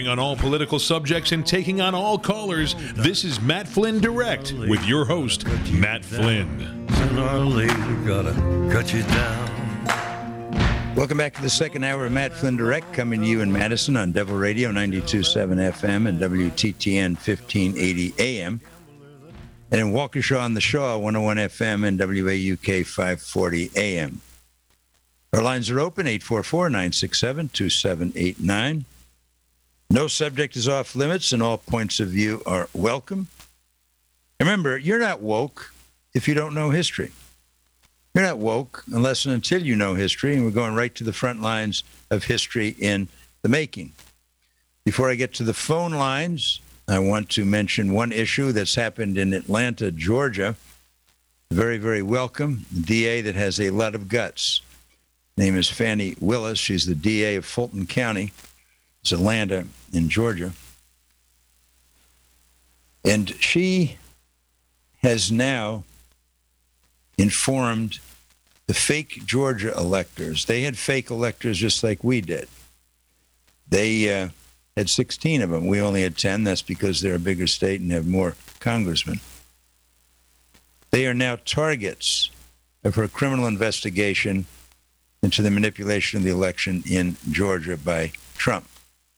Covering on all political subjects and taking on all callers, this is Matt Flynn Direct with your host, Matt Flynn. Sooner or later, gotta cut you down. Welcome back to the second hour of Matt Flynn Direct, coming to you in Madison on Devil Radio 92.7 FM and WTTN 1580 AM. And in Waukesha on the Shaw, 101 FM and WAUK 540 AM. Our lines are open, 844-967-2789. No subject is off limits, and all points of view are welcome. Remember, you're not woke if you don't know history. You're not woke unless and until you know history, and we're going right to the front lines of history in the making. Before I get to the phone lines, I want to mention one issue that's happened in Atlanta, Georgia. Very, very welcome. The DA that has a lot of guts. Name is Fannie Willis. She's the DA of Fulton County. It's Atlanta in Georgia. And she has now informed the fake Georgia electors. They had fake electors just like we did. They had 16 of them. We only had 10. That's because they're a bigger state and have more congressmen. They are now targets of her criminal investigation into the manipulation of the election in Georgia by Trump.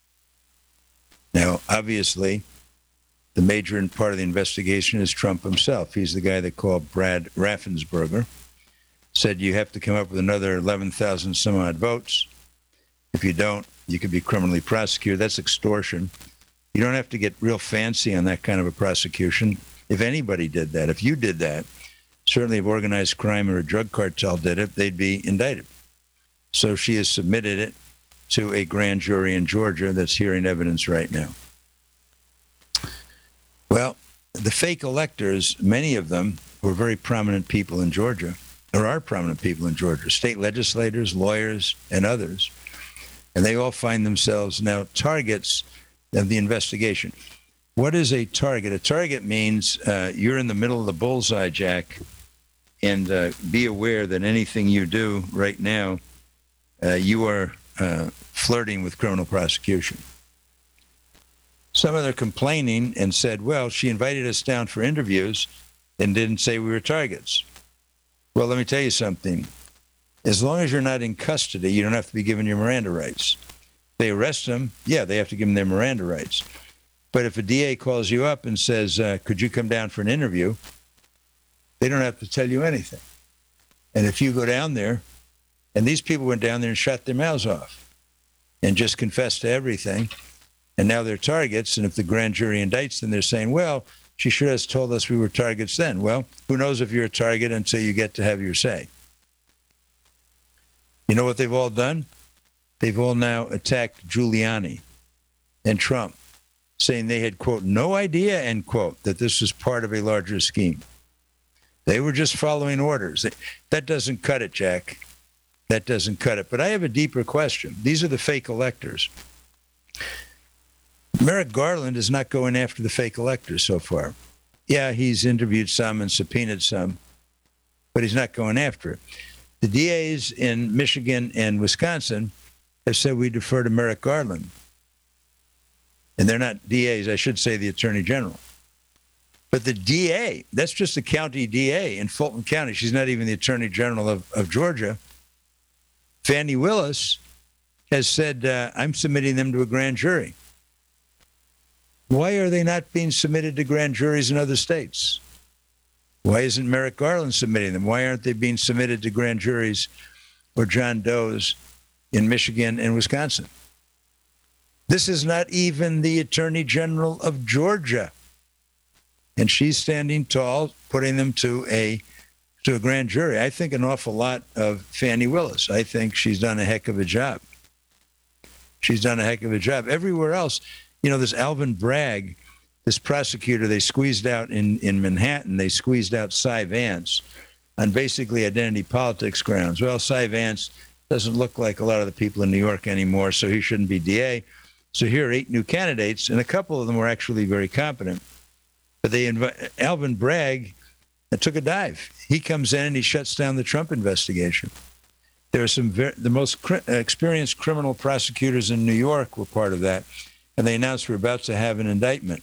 Now, obviously, the major part of the investigation is Trump himself. He's the guy that called Brad Raffensperger, said you have to come up with another 11,000 some odd votes. If you don't, you could be criminally prosecuted. That's extortion. You don't have to get real fancy on that kind of a prosecution. If anybody did that, if you did that, certainly if organized crime or a drug cartel did it, they'd be indicted. So she has submitted it to a grand jury in Georgia that's hearing evidence right now. Well, the fake electors, many of them were very prominent people in Georgia, or are prominent people in Georgia, state legislators, lawyers, and others. And they all find themselves now targets of the investigation. What is a target? A target means you're in the middle of the bullseye, Jack, and be aware that anything you do right now, you are flirting with criminal prosecution. Some of them are complaining and said, well, she invited us down for interviews and didn't say we were targets. Well, let me tell you something. As long as you're not in custody, you don't have to be given your Miranda rights. If they arrest them, yeah, they have to give them their Miranda rights. But if a DA calls you up and says, could you come down for an interview, they don't have to tell you anything. And if you go down there, and these people went down there and shut their mouths off and just confessed to everything, and now they're targets, and if the grand jury indicts them, they're saying, well, she should have told us we were targets then. Well, who knows if you're a target until you get to have your say. You know what they've all done? They've all now attacked Giuliani and Trump, saying they had, quote, no idea, end quote, that this was part of a larger scheme. They were just following orders. That doesn't cut it, Jack. That doesn't cut it. But I have a deeper question. These are the fake electors. Merrick Garland is not going after the fake electors so far. Yeah, he's interviewed some and subpoenaed some, but he's not going after it. The DAs in Michigan and Wisconsin have said we defer to Merrick Garland. And they're not DAs, I should say the Attorney General. But the DA, that's just the county DA in Fulton County. She's not even the Attorney General of Georgia. Fannie Willis has said, I'm submitting them to a grand jury. Why are they not being submitted to grand juries in other states? Why isn't Merrick Garland submitting them? Why aren't they being submitted to grand juries or John Doe's in Michigan and Wisconsin? This is not even the Attorney General of Georgia. And she's standing tall, putting them to a grand jury. I think an awful lot of Fannie Willis. I think she's done a heck of a job. She's done a heck of a job. Everywhere else, you know, this Alvin Bragg, this prosecutor they squeezed out in Manhattan, they squeezed out Cy Vance on basically identity politics grounds. Well, Cy Vance doesn't look like a lot of the people in New York anymore, so he shouldn't be DA. So here are 8 new candidates, and a couple of them were actually very competent. But Alvin Bragg took a dive. He comes in and he shuts down the Trump investigation. There are some the most experienced criminal prosecutors in New York were part of that. and they announced we're about to have an indictment.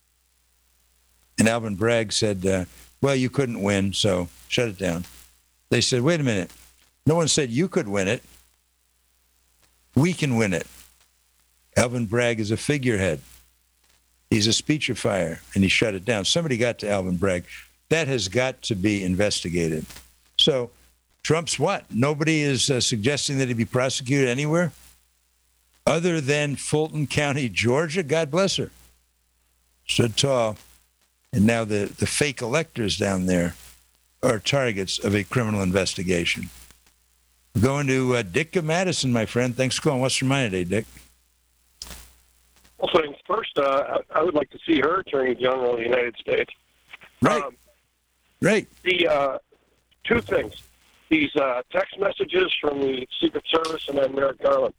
And Alvin Bragg said, well, you couldn't win, so shut it down. They said, wait a minute. No one said you could win it. We can win it. Alvin Bragg is a figurehead. He's a speechifier, and he shut it down. Somebody got to Alvin Bragg. That has got to be investigated. So Trump's what? Nobody is suggesting that he be prosecuted anywhere other than Fulton County, Georgia. God bless her. Stood tall. And now the fake electors down there are targets of a criminal investigation. We're going to Dick of Madison, my friend. Thanks for calling. What's your mind today, Dick? Well, things first, I would like to see her Attorney General of the United States. Right. Right. The two things. These text messages from the Secret Service and then Merrick Garland.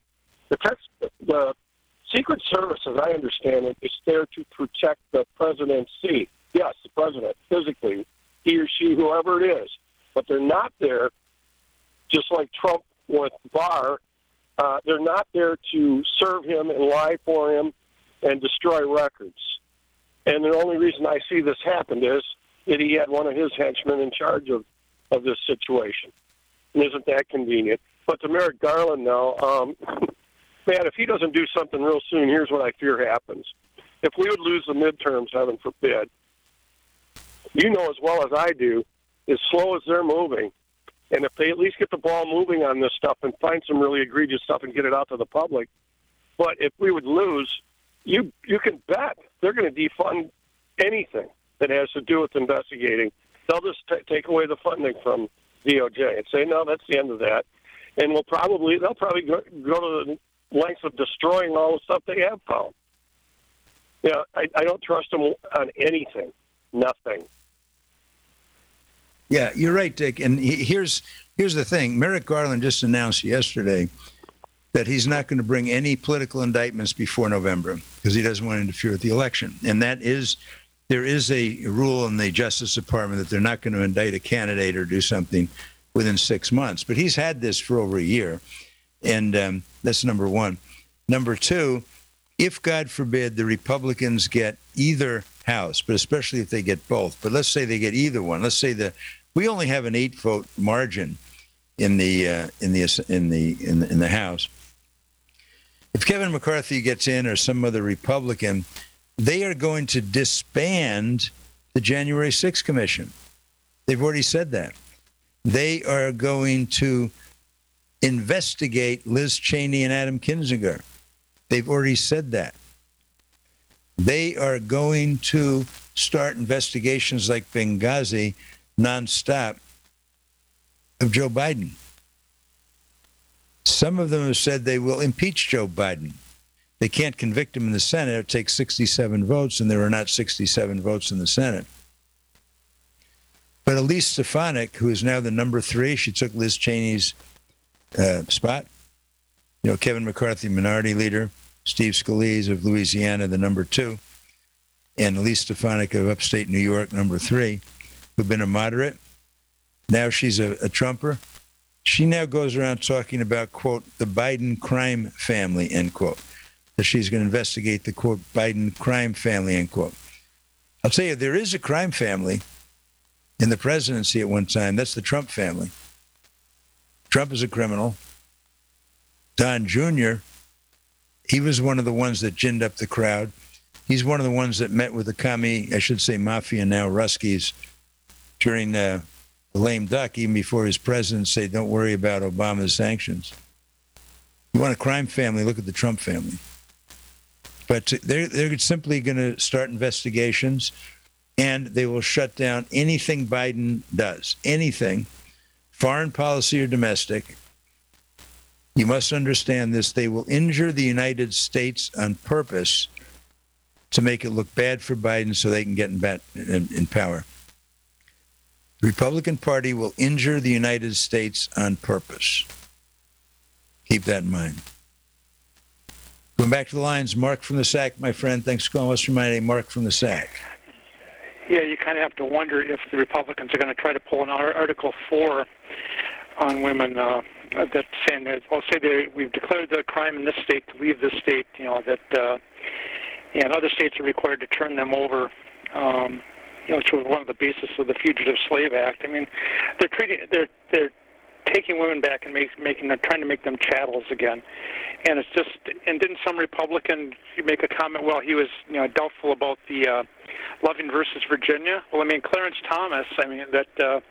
The Secret Service, as I understand it, is there to protect the presidency. Yes, the president, physically, he or she, whoever it is. But they're not there, just like Trump with Barr, they're not there to serve him and lie for him and destroy records. And the only reason I see this happen is that he had one of his henchmen in charge of this situation. And isn't that convenient? But to Merrick Garland now, man, if he doesn't do something real soon, here's what I fear happens. If we would lose the midterms, heaven forbid, you know as well as I do, as slow as they're moving, and if they at least get the ball moving on this stuff and find some really egregious stuff and get it out to the public, but if we would lose, you can bet they're going to defund anything that has to do with investigating. They'll just take away the funding from DOJ and say, no, that's the end of that. And they'll probably go to the lengths of destroying all the stuff they have found. Yeah, I don't trust them on anything. Nothing. Yeah, you're right, Dick. And here's the thing. Merrick Garland just announced yesterday that he's not going to bring any political indictments before November because he doesn't want to interfere with the election. And there is a rule in the Justice Department that they're not going to indict a candidate or do something within 6 months. But he's had this for over a year. And that's number one. Number two, if, God forbid, the Republicans get either house, but especially if they get both, but let's say they get either one. Let's say we only have an 8-vote margin in the House. If Kevin McCarthy gets in or some other Republican, they are going to disband the January 6th Commission. They've already said that. They are going to investigate Liz Cheney and Adam Kinzinger. They've already said that. They are going to start investigations like Benghazi nonstop of Joe Biden. Some of them have said they will impeach Joe Biden. They can't convict him in the Senate. It takes 67 votes, and there are not 67 votes in the Senate. But Elise Stefanik, who is now the number 3, she took Liz Cheney's spot. Kevin McCarthy, minority leader. Steve Scalise of Louisiana, the number 2. And Elise Stefanik of upstate New York, number 3, who've been a moderate. Now she's a Trumper. She now goes around talking about, quote, the Biden crime family, end quote. That she's going to investigate the, quote, Biden crime family, end quote. I'll tell you, there is a crime family in the presidency at one time. That's the Trump family. Trump is a criminal. Don Jr., he was one of the ones that ginned up the crowd. He's one of the ones that met with the mafia now, Ruskies, during the lame duck, even before his president said, don't worry about Obama's sanctions. You want a crime family, look at the Trump family. But they're simply going to start investigations, and they will shut down anything Biden does, anything, foreign policy or domestic. You must understand this. They will injure the United States on purpose to make it look bad for Biden so they can get in power. The Republican Party will injure the United States on purpose. Keep that in mind. Going back to the lines, Mark from the SAC, my friend. Thanks for calling. What's your mind? Mark from the SAC. Yeah, you kind of have to wonder if the Republicans are going to try to pull an Article 4 on women that's saying that, we've declared the crime in this state to leave this state, that and other states are required to turn them over. Which was one of the basis of the Fugitive Slave Act. I mean, they're taking women back and trying to make them chattels again. And it's just, and didn't some Republican make a comment? Well, he was doubtful about the Loving versus Virginia. Well, I mean, Clarence Thomas. I mean that.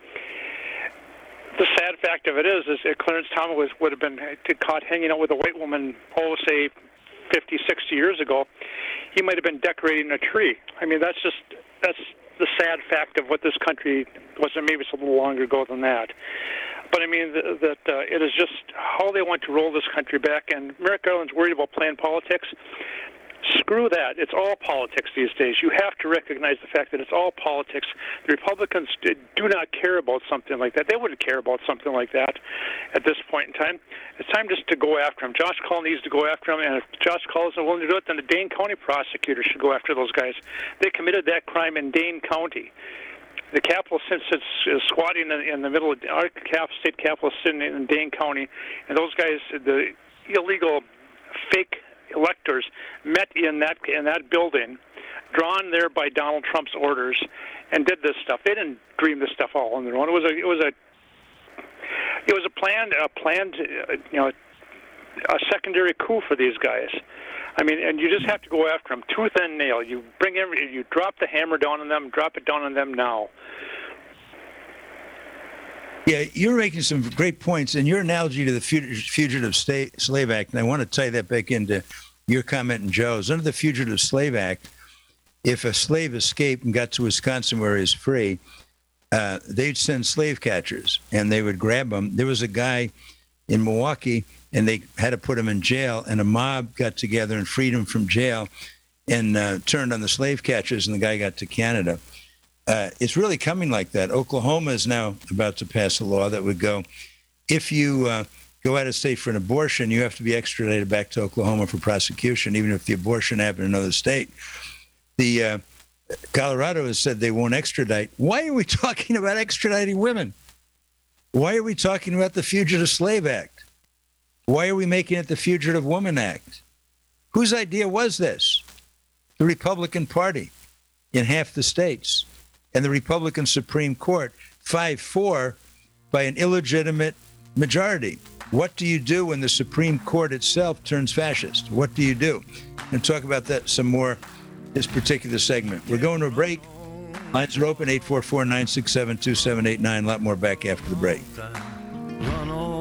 The sad fact of it is that Clarence Thomas would have been caught hanging out with a white woman, say 50, 60 years ago. He might have been decorating a tree. I mean, that's the sad fact of what this country was. Maybe it's a little longer ago than that. But I mean, it is just how they want to roll this country back. And Merrick Garland's worried about playing politics. Screw that. It's all politics these days. You have to recognize the fact that it's all politics. The Republicans do not care about something like that. They wouldn't care about something like that at this point in time. It's time just to go after him. Josh Call needs to go after him, and if Josh Call isn't willing to do it, then the Dane County prosecutors should go after those guys. They committed that crime in Dane County. The Capitol is squatting in the middle of our state Capitol sitting in Dane County, and those guys, the illegal fake electors, met in that building, drawn there by Donald Trump's orders, and did this stuff. They didn't dream this stuff all on their own. It was a planned a secondary coup for these guys. I mean, and you just have to go after them tooth and nail. You drop the hammer down on them. Drop it down on them now. Yeah, you're making some great points, and your analogy to the Fugitive Slave Act, and I want to tie that back into your comment and Joe's. Under the Fugitive Slave Act, if a slave escaped and got to Wisconsin where he was free, they'd send slave catchers, and they would grab him. There was a guy in Milwaukee, and they had to put him in jail, and a mob got together and freed him from jail and turned on the slave catchers, and the guy got to Canada. It's really coming like that. Oklahoma is now about to pass a law that would go, if you go out of state for an abortion, you have to be extradited back to Oklahoma for prosecution, even if the abortion happened in another state. The Colorado has said they won't extradite. Why are we talking about extraditing women? Why are we talking about the Fugitive Slave Act? Why are we making it the Fugitive Woman Act? Whose idea was this? The Republican Party in half the states. And the Republican Supreme Court, 5-4 by an illegitimate majority. What do you do when the Supreme Court itself turns fascist? What do you do? And talk about that some more this particular segment. We're going to a break. Lines are open, 844-967-2789. A lot more back after the break. Run